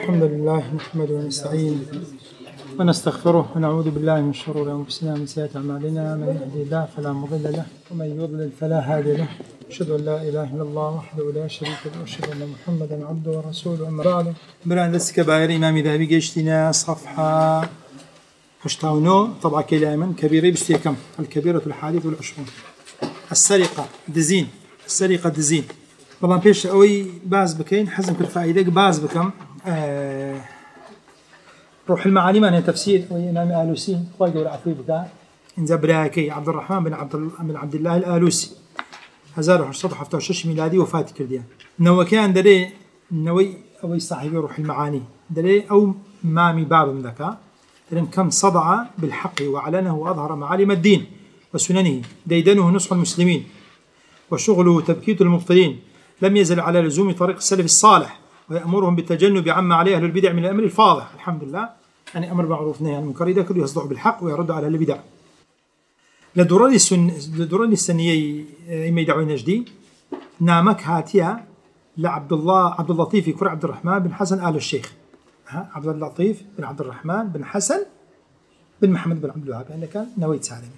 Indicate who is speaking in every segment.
Speaker 1: الحمد لله نحمده ونستعينه ونستغفره ونعوذ بالله من شرور أنفسنا ومن سيئات أعمالنا، من يهده الله فلا مضل له ومن يضلل فلا هادي له. أشهد أن لا إله إلا الله وحده لا شريك له وأشهد أن محمدا عبده ورسوله. أما بعد، برندس كبائر إمام ذهبي جيشتنا صفحة 89 طبعا كلاما كبيرة بستيكم الكبيرة الحادث والعشرون. السرقة دزين والله بيش أوي باز بكين حزم كل فائدة باز بكم روح المعاني من تفسير وإمام آلوسي خواجه والعفو بتاع إنزا براكي عبد الرحمن بن عبد الله الآلوسي 1816 ميلادي وفاة كرديان. نو كان دري نوي أوي صاحب روح المعاني دري أو مامي باب من ذكاء لأن كم صدع بالحق وأعلنه وأظهر معالم الدين وسننه، ديدنه نصح المسلمين وشغله تبكيت المبطلين، لم يزل على لزوم طريق السلف الصالح ويأمرهم بالتجنب عما عليه أهل البدع من الأمر الفاضح. الحمد لله، يعني أمر معروف نهي عن المنكر إذا كانوا يصدعوا بالحق ويردوا على البدع. لدراني السنية إما يدعوا نجدي نامك هاتيا لعبد اللطيف كر عبد الرحمن بن حسن آل الشيخ، عبد اللطيف بن عبد الرحمن بن حسن بن محمد بن عبد الوهاب، يعني كان نويت سالمي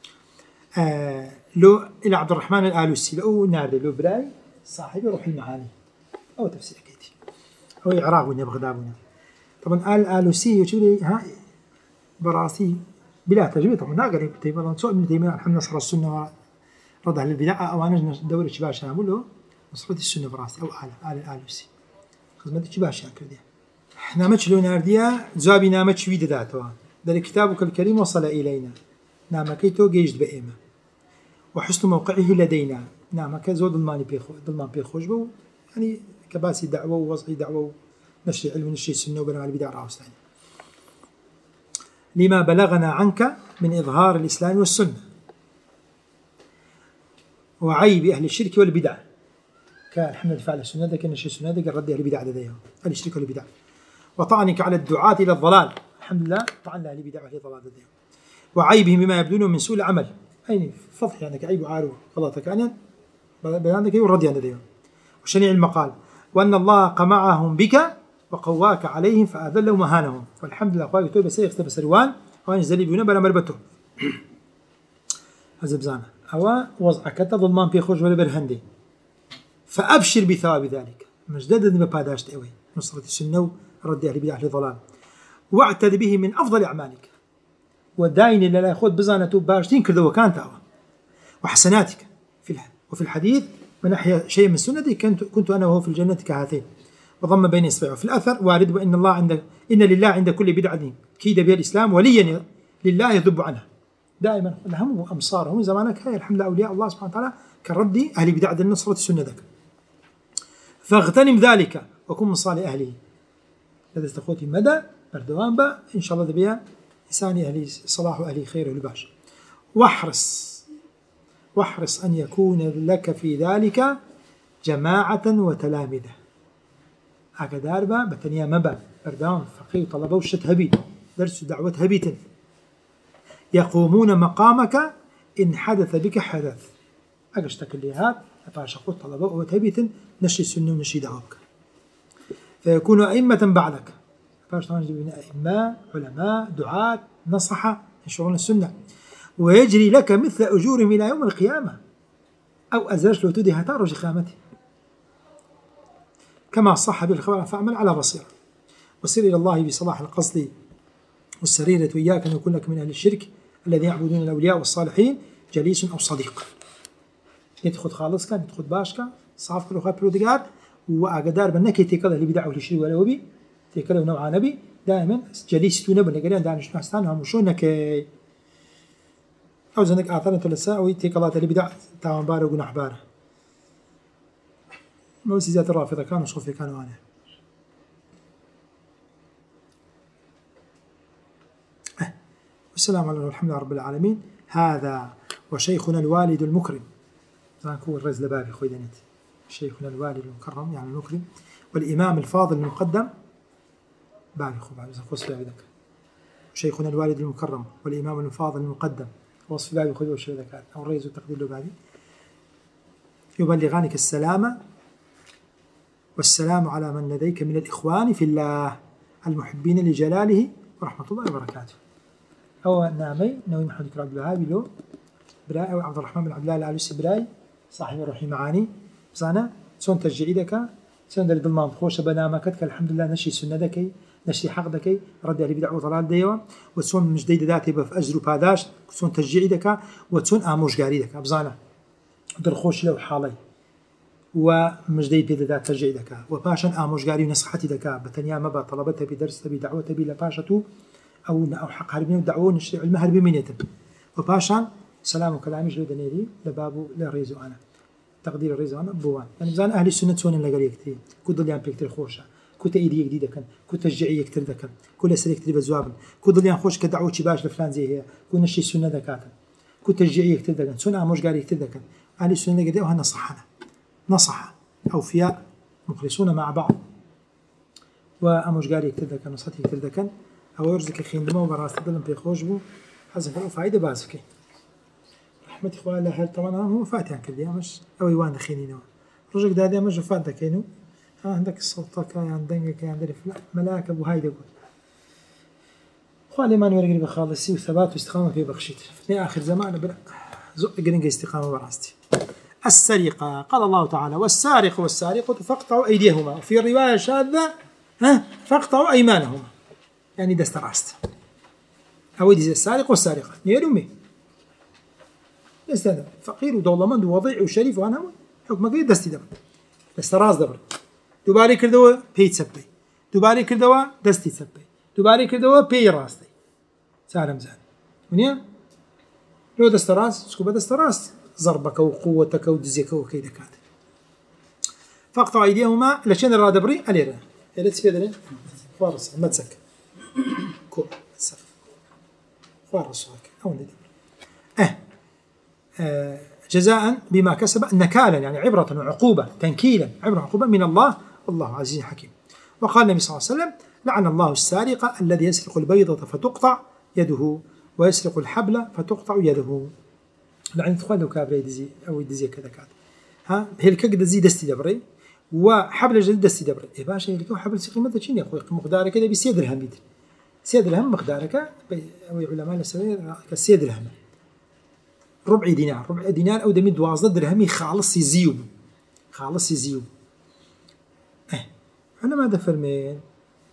Speaker 1: لو إلى عبد الرحمن الآلوسي لو نادي لو براي صاحب روح المعاني أو تفسير كيتي أو إعراب ولا بغداد. طبعا الآلوسي يقول ها براسي بلا تجربة، طبعا ناقل تيمية سوء من تيمية الحمد نصر السنة ورد أهل البدع أو أنا دوري شباش أقول له نصرة السنة براسي أو آل الآلوسي خدمة شباش كذي. إحنا مشلون نارديا زابي نامش في داتوا ده كتابك الكريم وصل إلينا نامكيتو جيجد بإيمة وحسن موقعه لدينا. نعم كزود ضمان بيخوش بو يعني كباسي دعوة ووضعي دعوة نشر علم نشر السنة وبناء البدع راوستاني لما بلغنا عنك من إظهار الإسلام والسنة وعيب أهل الشرك والبدع كالحمد فعل السنة ذاك نشر السنة ذاك الرد أهل البدع لديهم أهل الشرك والبدع وطعنك على الدعاة إلى الضلال. الحمد لله طعنا أهل البدع وأهل الضلال لديهم وعيبهم بما يبدونه من سوء العمل، أي فضح يعني كعيب وعارو غلطك أنا بيانك يورد يعني وشنيع المقال وأن الله قمعهم بك وقواك عليهم فأذلوا مهانهم. والحمد لله أخوائي كتب سيخ تبسروان وأن زليبيون بلا مربته هزبزانة أو وضعك تضمن بيخرج ولا برهندي فأبشر بثواب ذلك مجددا بباداشت أوي نصرة السنة ورد أهل بدع أهل ضلال واعتد به من أفضل أعمالك وداين لا ياخذ بزانته باشتين كذا وكانت أو وحسناتك وفي الحديث من أحيا شيء من السنة كنت أنا وهو في الجنة كهاتين وضم بين إصبعه. في الأثر وارد إن لله عند كل بدعة كيد بها الإسلام وليا لله يذب عنها دائما الهم وأمصارهم زمانك هاي الحمد لله أولياء الله سبحانه وتعالى كالرد أهل بدعة النصرة السنة ذاك فاغتنم ذلك وكن من صالح أهله. هذا استخوتي مدى بردوان با إن شاء الله دبيا إنساني أهلي صلاح وأهلي خير والباش واحرص أن يكون لك في ذلك جماعة وتلامذة أكدار با بتنيا مبا بردوان فقيه طلبه وشت هبيت درس دعوة هبيت يقومون مقامك إن حدث بك حدث أقشتك اللي هذا أفاشقوا طلبه وهبيت نشي السنة ونشي دعوك فيكون أئمة بعدك فاشتغل جبنا أئمة علماء دعاة نصحة ينشرون السنة ويجري لك مثل أجورهم إلى يوم القيامة أو أزرش لو تدي هتارج قيامته كما صح بالخبر فاعمل على بصيرة وسر إلى الله بصلاح القصد والسريرة وإياك أن يكون لك من أهل الشرك الذين يعبدون الأولياء والصالحين جليس أو صديق يدخل خالص كان يدخل باشكا صاف كل خاب برودقات وأقدار بأنك يتكلم اللي بدعوا للشرك ولا وبي تكلم نوع نبي دائما جليس تونب نقولين دانش ناستانهم وشونك أو زنك آثار ثلاثة ويتكلات اللي بدع تاون باره وجناح باره موسيقى الرافضة كانوا صوفي كانوا أنا والسلام عليكم والحمد لله رب العالمين. هذا وشيخنا الوالد المكرم هو الرز لبابي خوي دنيت شيخنا الوالد المكرم يعني المكرم والإمام الفاضل المقدم بابي خو بابي وصف بابي ذاك شيخنا الوالد المكرم والإمام الفاضل المقدم وصف بابي خو وش ذاك أو الرئيس وتقدير له بابي يبلغانك السلامة والسلام على من لديك من الإخوان في الله المحبين لجلاله ورحمة الله وبركاته. أو نامي نوي محمد عبد الوهاب له براي أو عبد الرحمن بن عبد الله العلوسي براي صاحب الروح معاني بزانا شلون ترجعي دكا شلون دل بالمام خوش بنامك الحمد لله نشي سنة دكي نشي حق دكي رد عليه بدعوة ضلال ديوا وشلون مش جديد ذاتي بف أجر وباداش شلون ترجعي دكا وشلون آموش قاري دكا بزانا دل خوش له حالي ومجدي بيد ذات ترجع دكا وباشن آموزگاری ونصحتي دكا بتنيا مبا طلبته بدرس بدعوته بلباشته أو حق هربين ودعوه نشري علم هربي منيتم وباشن سلام وكلام جلو دنيري لبابو لريزو أنا تقدير الريزو أنا بوان يعني زان أهل السنة سون اللي قال يكتي كود اللي عم بيكتر خوشة كود إيدي جديدة كان كود تشجيعي يكتر دكان كل سريك تري بزوابن كود اللي خوش كدعوة شباش لفلان زي هي كود نشي سنة دكاتن كود تشجيعي يكتر دكان سون آموزگاری يكتر دكان أهل السنة اللي قال وهنا صحنا نصح أوفياء مخلصون مع بعض وأموزگاری يكتر دكان نصحتي يكتر دكان أو يرزق خيندمه وبراست دلهم بيخوش بو حسب فائدة بازكي رحمة إخوان الله هل طبعا هو فاتح كل يوم مش أو يوان خينينه رجع دادي مش فات كينو عندك السلطة كان عندك كان عندك ملاك أبو هايدا يقول إخوان ما نوري بخالصي وثبات واستقامة في بخشيت في آخر زمان بلا زق قرنج استقامة براستي. السرقة قال الله تعالى والسارق والسارقة فاقطعوا أيديهما وفي رواية شاذة فاقطعوا أيمانهما يعني دست راست أو يدي السارق والسارقة نيرمي استنى فقير ودولمند ووضيع وشريف وأنا حكم قيد دستي دبر دست راس دبر دوباري كردوا بيت سبي دوباري كردوا دستي سبي دوباري كردوا بي راستي سالم زان منيا لو دست راس سكوب دست راس ضربك وقوتك ودزيك وكيدك هذا فاقطع أيديهما لشان الرا دبري أليرا إلى تفيدني فارس متسك كو سف فارس هيك أو ندبر جزاء بما كسب نكالا يعني عبرة وعقوبة تنكيلا عبرة وعقوبة من الله والله عزيز حكيم. وقال النبي صلى الله عليه وسلم لعن الله السارق الذي يسرق البيضة فتقطع يده ويسرق الحبل فتقطع يده لعن تخوانه كابري دزي أو دزي كذا كذا ها هلك دزي دستي دبري وحبل جديد دستي دبري إيه باشا هلك وحبل قيمته شنو يا أخوي مقدارك كذا بسيد الهم بيد سيد الهم مقدارك أو علماء السوية كسيد الهم ربع دينار أو دمي دوازدة درهمي خالص يزيوب أنا ما دفرمين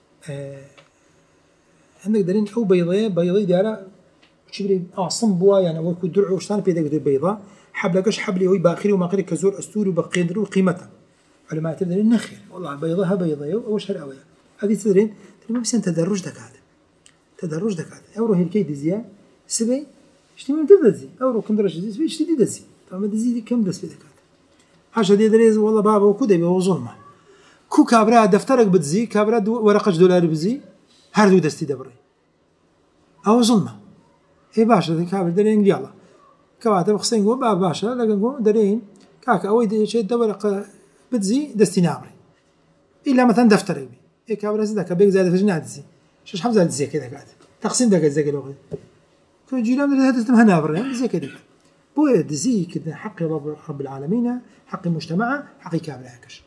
Speaker 1: عندك دارين أو بيضة دارا شبري صنبوا يعني أول كود درع وشتان بيدك دي بيضة حبلكش حبلي هو باخري وما قري كزور أستوري وبقدر وقيمته علماء تدرين نخير والله بيضة بيضة وش هالأويا هذه تدرين بس أنت تدرج دك هذا أورو هالكي دزيا سبي اشتي من تدزي أورو كندرش دزي اشتي دزي طبعا دزي كم دز بيدك هذا حاجة دي دريز والله بابا وكده بيبقى ظلمة كو كابرا دفترك بتزي كابرا ورقش دولار بتزي هردو دستي دبري أو ظلمة إيه باشا ذي كابر درين يلا كواتب خصين جو باشا لكن جو درين كاك أوي شيء دورق بتزي دستي نامري إلا مثلا دفترك بي إيه كابرا زدك بيك زاد في جنات زي شو حمزة زي كذا قاعد تقسيم دقة زي كذا كل جيران من هذا تمها نابر زي كذا بوي دزي كذا حق رب العالمين حق المجتمع حق كابرا هكش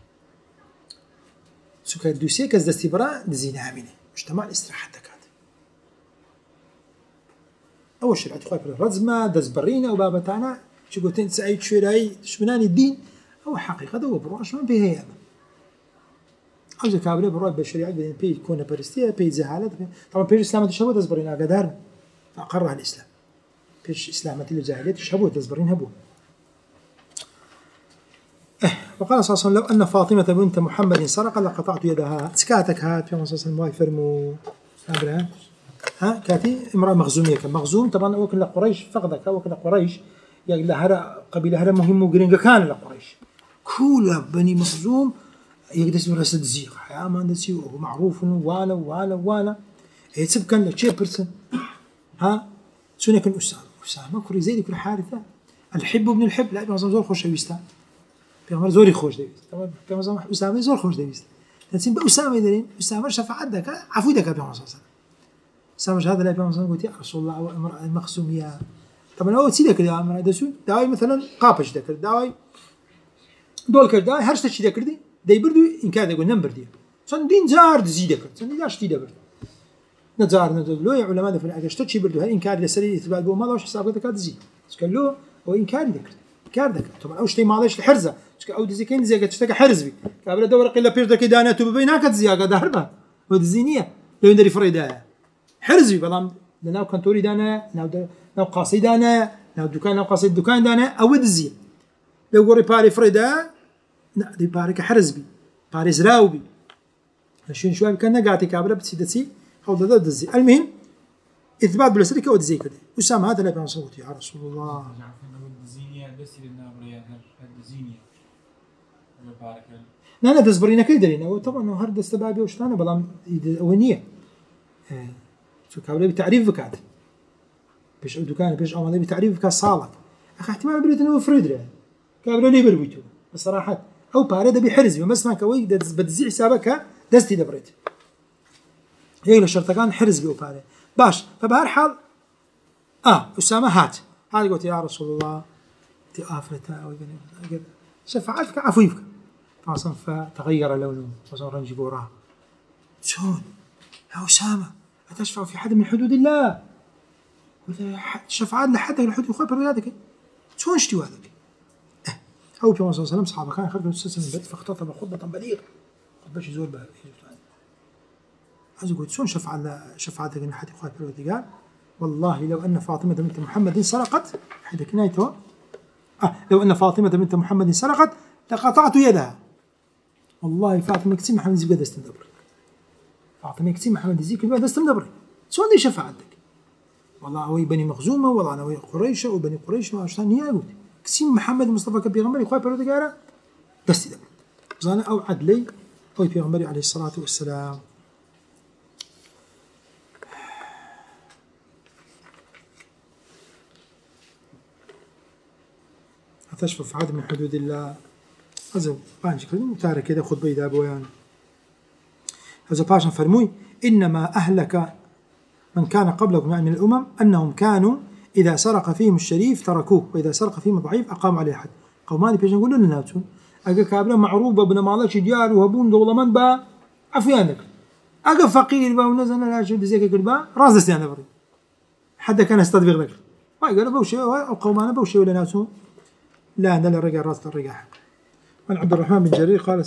Speaker 1: سكر دوسية كز دستي برا دزي ناميني مجتمع الاستراحة دكات أول شيء أتخاف الرزمة دزبرينا وبابا تاعنا شو قلتين سعيد شوراي شمناني الدين هو حقيقة ده وبروش ما فيه هي أجل كابرا بروح بالشريعة بدين بي كونه برستيا بي زهالة طبعا بيش الإسلام تشابه دزبرينا قدر فأقرها الإسلام بيش إسلام الجاهلية تشابه دزبرين هبو وقال صلى الله عليه وسلم لو أن فاطمة بنت محمد سرق لقطعت يدها سكاتك هات في صلى الله عليه وسلم فرمو أبرا ها كاتي امرأة مخزومية مخزوم طبعا وكل قريش فقدك وكل قريش يعني لهرا قبيلة هرا مهم وقرنجا كان لقريش كل بني مخزوم يقدس برسد زيغ يا ما ندسي وهو معروف والا يتسب كان لشيء برسن ها سنة كان أسامة كوري زيد كل حارثة الحب ابن الحب لا بيعمل زور خوش يوستا بيعمل زوري خوش ديوست طبعا بيعمل أسامة زور خوش ديوست لكن بأسامة يدرين أسامة شفع عندك عفودك بيعمل صلى سامج هذا لا بيعمل قلت يا رسول الله وامرأة مخزومية طبعا أول سيدك يا أمر دسون داوي مثلا قابش ذكر داوي دول كرداي هرشت شيء ذكر دي دەیبردو ئینکار دەگوت نەمبردی چەندین جار دزی دەکرد چەندین جار شتی دەبرد نەجار نەدەلۆی عولەما دەفەرمێن ئەگەر شتێکی بردو هەر ئینکار لەسەری ئیثبات بۆ ماڵەوەش حساب دەکات دزی چکە لۆ ئەو ئینکاری دەکرد کار دەکات تۆ ئەو شتەی ماڵەش لە حرزە چکە ئەو دزیکەی دزیەکە شتێکە حرزبی کابرا دەوەرەقی لە پێش دەکەی دانێت و ببەی ناکات دزیاکە دەهربە بۆ دزی نییە لەوێندەری فڕێدایە حرزی بەڵام لەناو کەنتۆری دانایە ناو قاسەی دانایە ناو دوکان ناو قاسەی دوکان دانایە ئەوە دزیە لەو گۆڕی پارەی فڕێدایە دەی پارێکە حرزبی پارێزراوبی لە شوێن شوای بکە نەگاتی کابرا بچی دەچی هەوڵدەدە دزی المهم إثبات بلسرك أو دزي كده أسامة هذا اللي بنصوتي يا رسول الله لا تزبرينا كيدرين أو طبعا هرد استبابي وشتانه بلام أونية شو كابلا بتعريف بكات بيش دكان بيش أمانة بتعريف بكات صالك أخي احتمال بريد إنه فريدري كابلا ليه بربيتو بصراحة أو بارد بحرز بس ما كوي بتزيع حسابك دستي دبريت هي الشرطة كان حرز بيوباري باش فبهر حال أسامة هات هذا قلت يا رسول الله تي آفرته أو شفاعتك عفويفك فاصلا فتغير لونه وصار رنجي بوراه شلون يا أسامة أتشفع في حد من حدود الله شفاعات لحد من الحدود يخوي بردادك شلون اشتوى هذاك أو في صلى الله عليه وسلم صحابه كان خلف السلسلة من البيت فاختطب خطبة بليغة باش يزور بها عايز يقول شلون شفاعتك ان حد يخاف بالودقان والله لو ان فاطمه بنت محمد سرقت حيث كنايتها لو ان فاطمه بنت محمد سرقت لقطعت يدها والله فاطمه كتي محمد زي قد استمدبر فاطمه كتي محمد زي قد استمدبر شلون دي شفاعتك والله هو بني مخزومه والله انا قريش وبني قريش ما شلون هي قلت كتي محمد مصطفى كبيغمبر يخاف بالودقان بس دبر زانا او عدلي او بيغمبر عليه الصلاه والسلام تشفى في عدم من حدود الله هذا بانش كلمة تارك كذا خد بيدا بويان هذا باشا فرموي إنما أهلك من كان قبلكم يعني من الأمم أنهم كانوا إذا سرق فيهم الشريف تركوه وإذا سرق فيهم الضعيف أقاموا عليه حد قوماني بيجي يقولوا لنا ناتون أجا كابلا معروبة ابن مالك ديار وهبون دولمان با عفيانك أجا فقير با ونزل لا شو دزيك كلبا راس دستيانا بري حدا كان يستدبغ ذكر ما قالوا بوشي أو قومانا بوشي ولا ناتون لا أنا الرجع راس الرجع حق عن عبد الرحمن بن جرير قال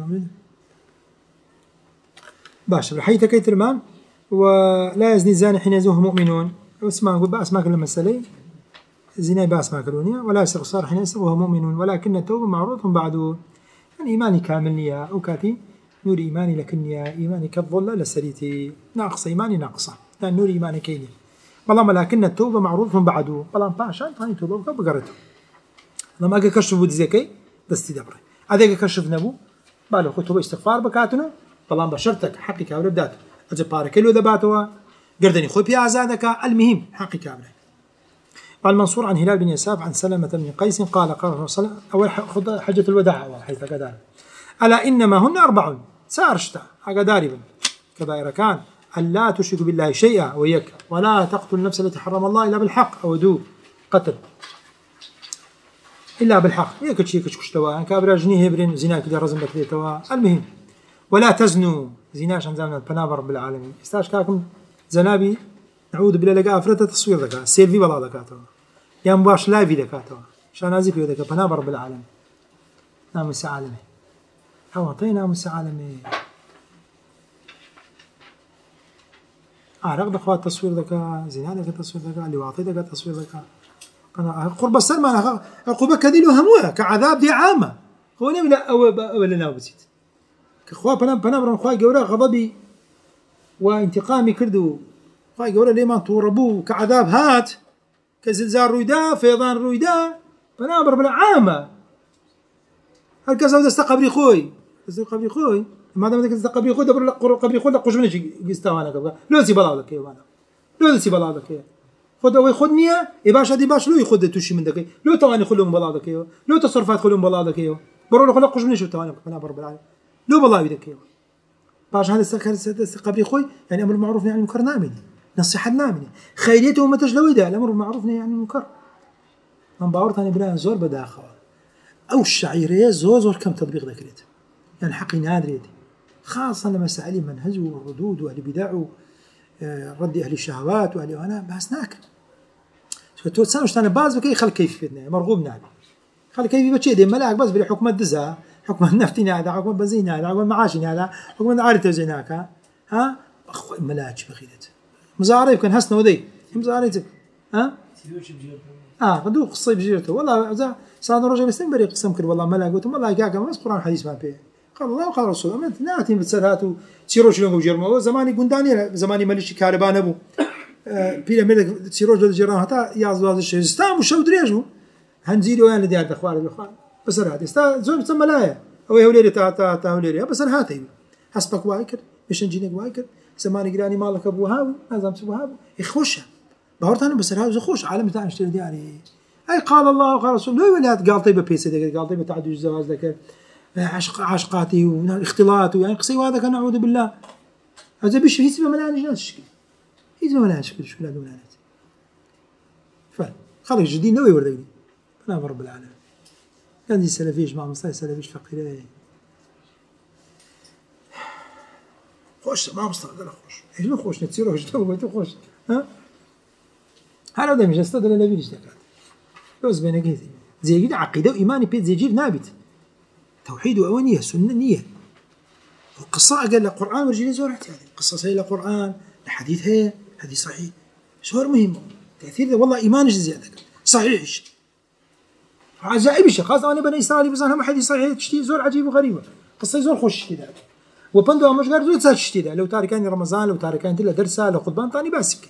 Speaker 1: باشا حيث كيترمان ولا يزني الزاني حين يزوه مؤمنون اسمع بأس ما كل مسألة زنا بأس ما كلونيا ولا يسرق صار حين يسرق وهو مؤمن ولكن التوبة معروض بعده يعني إيماني كامل نية أو كاتي نور إيماني لكنيا إيماني كالظل لسريتي ناقصة إيماني ناقصة لأن نور إيماني كيني والله ولكن التوبة معروض بعده والله باشا ثاني توبة وكبقرته لما أجي كشف بود زكي دستي دبره هذا أجي كشف نبو بالو خطوة استغفار بكاتنا طالما بشرتك حقي كابل بداته أجي بارك له ذباتوا قردني خوي بيا عزادك المهم حقي كابله قال منصور عن هلال بن يساف عن سلمة بن قيس قال قال صلى الله أول خذ حجة الوداع حيث قدار ألا إنما هن 4 سارشتا أقداربا كبائر كان ألا تشرك بالله شيئا ويك ولا تقتل النفس التي حرم الله إلا بالحق أو دو قتل إلا بالحق ياك شيء كشتوا كابرا جنيه هبرين زنا كده رزم بكريتوا المهم ولا تزنوا زناش عن زمان البنابر رب العالمين استاش كاكم زنابي نعود بلا لقى افرته تصوير ذكاء سيلفي بلا ذكاتوا يا مباش لايفي ذكاتوا عشان ازيك ذكاء بنابر رب العالمين نام السعالمي هو طينا مسعالمي رغد اخوات تصوير ذكاء زنا ذكاء تصوير ذكاء اللي واعطي ذكاء تصوير ذكاء أنا قرب السلمى أنا عقوبة كذي هموها كعذاب دي عامة هو لا ولا نابسيت كخوا بنام خوا جورا غضبي وانتقامي كردو خوا جورا ليه توربوه كعذاب هات كزلزال رويدا فيضان رويدا بنام بلا عامة هل كذا استقبري خوي استقبري خوي ما دام استقبري خوي دبر قبري خوي لقوش منش يستوانا لو سي بلاودك يا وانا لو سي بلاودك يا خذ خذنيا يباشا دي باش لو يخذ توشي من دقي لو تواني خلهم بلادك يو لو تصرفات خلهم بلادك يو برو خلق قش مني شو تواني انا برب العالمين لو بالله يدك يو باش هذا قبل خوي يعني امر معروف يعني منكر نامني نصيحه نامني خيريته ما تجلوي ده الامر معروف يعني منكر من باور ثاني بلا زور بداخل او الشعيريه زور كم تطبيق ذكرت يعني حقي نادريد خاصة لمسائل المنهج والردود وأهل البدع رد أهل الشهوات وأهل وأنا بس ناكل تو سنوش أنا باز بكي خل كيف فينا مرغوب نادي خل كيف بتشي دي ملاك بس بلي حكم الدزا حكم النفتي هذا حكم البنزين هذا حكم المعاش هذا حكم العاري توزيناك ها أخو ملاك بخيلت مزاري كان حسنا وذي مزاريتك ها غدو قصي بجيرته والله صار رجل يستنبري قسم كل والله ملاك قلت والله كاكا بس قرآن حديث ما فيه قال الله وقال رسول الله ناتي بتسرهات وتسيروش لهم وجرموا زماني قنداني زماني ماليش كهربان ابو بيلا ملك تسيروش للجيران حتى يازوا هذا الشيء استام وشو دريجو هنزيد وين ديال الاخوان الاخوان بس هات استا زول تسمى لايه او هوليري تا هوليري بس هاتي حسبك واكر مش نجينك واكر زماني قراني مالك ابو هاوي لازم تبو هاوي يخوشها بهرت انا بس هاوي خوش عالم تاع نشتري ديالي اي قال الله وقال رسول الله ولات قال طيبه بيسه قال طيبه تعدد الزواج ذاك عشقاتي واختلاط يعني قصي وهذا كان نعوذ بالله هذا بيش هيس بملان جنات الشكل هيس بملان شكل شو لا دولانات فخرج جديد نوي وردني انا رب العالمين كان دي سلفيش مع مصطفى سلفيش فقير خوش ما مصطفى لا خوش ايش ما خوش نتصيروا ايش خوش ها هذا ده مش استدل النبي ليش ذكرت لوز بينك هذي زي كده عقيده وايمان بيت زي جيل نابت توحيد وأوانية سنة نية القصة قال القرآن ورجلي زور احتياطي قصة هي القرآن الحديث هي حديث صحيح زور مهم تأثير ده والله إيمانش زيادة صحيحش عجائب شيء خاصة أنا بني إسرائيل بس أنا حديث صحيح تشتي زور عجيب وغريبة قصة زور خوش كده وبندو مش غير زور تساتش كده لو تاركاني رمضان لو تاركاني تلا درسة لو خطبان تاني باسك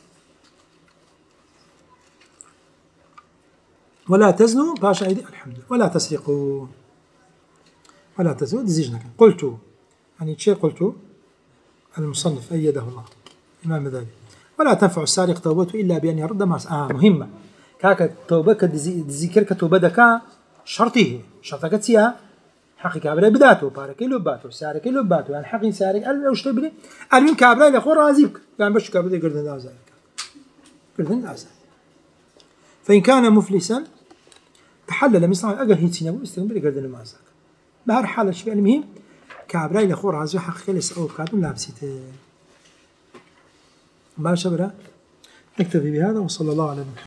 Speaker 1: ولا تزنوا باشا أيدي الحمد لله ولا تسرقوا ولا تزود زيجنك قلت يعني شيء قلت المصنف أيده الله إمام ذلك ولا تنفع السارق توبته إلا بأن يرد ما مهمة كاك توبك ذكرك توبتك شرطه شرطك تسيها حقي كابرا بداته بارك له باتو سارق له باتو يعني حقي سارق أنا وش تبني أرمين كابرا إلى خور رازيك يعني بش كابرا يقردن ذلك يقردن ذلك فإن كان مفلسا تحلل مثل أجل هيتسينا ويستنبر يقردن ما ذاك بهر حالة شيء المهم كابراي لخور عزو حق خلص أو كادم لابسيته ما شبره نكتفي بهذا وصلى الله على محمد.